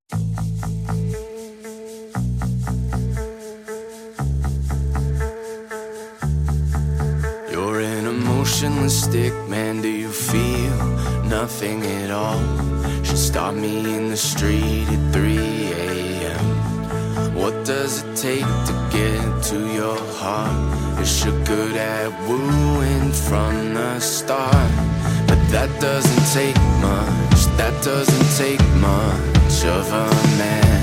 You're an emotionless stick, man, do you feel nothing at all? Should stop me in the street at 3 a.m. What does it take to get to your heart? Is she good at wooing from the start? But that doesn't take much, that doesn't take much of a man.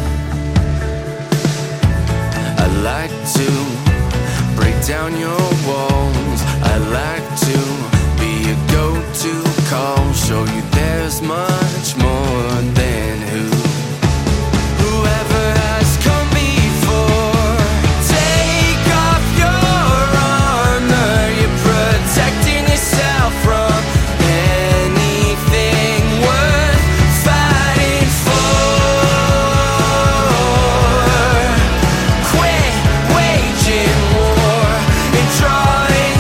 I like to break down your walls, I like to be a go-to call, show you there's much more than whoever has come before. Take off your armor, you're protecting yourself from anything worth fighting for. Quit waging war and drawing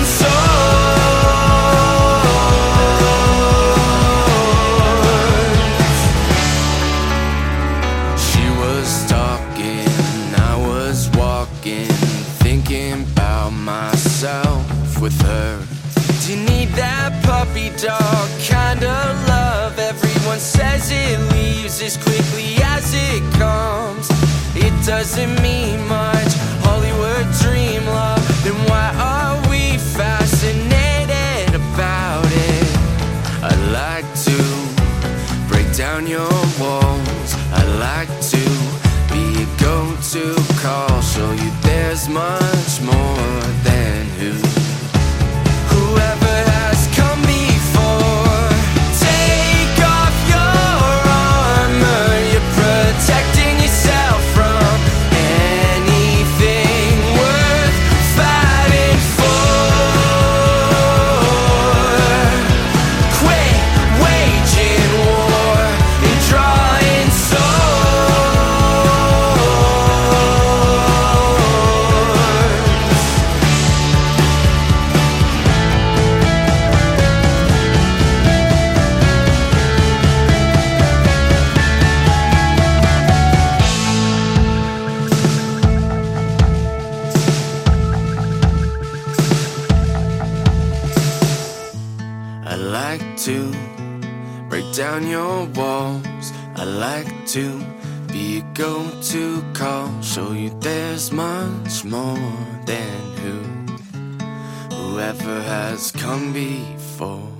swords. She was talking, I was walking, thinking about myself with her. Do you need that puppy dog kind of love? Everyone says it leaves as quickly as it comes. It doesn't mean much, Hollywood dream love. Then why are we fascinated about it? I like to break down your walls, I like to be a go-to call, show you there's much more than whoever has come before. Take off your armor, you're protecting yourself from anything worth fighting for. Quit waging war and drawing swords. I like to break down your walls, I like to be a go-to call, show you there's much more than whoever has come before.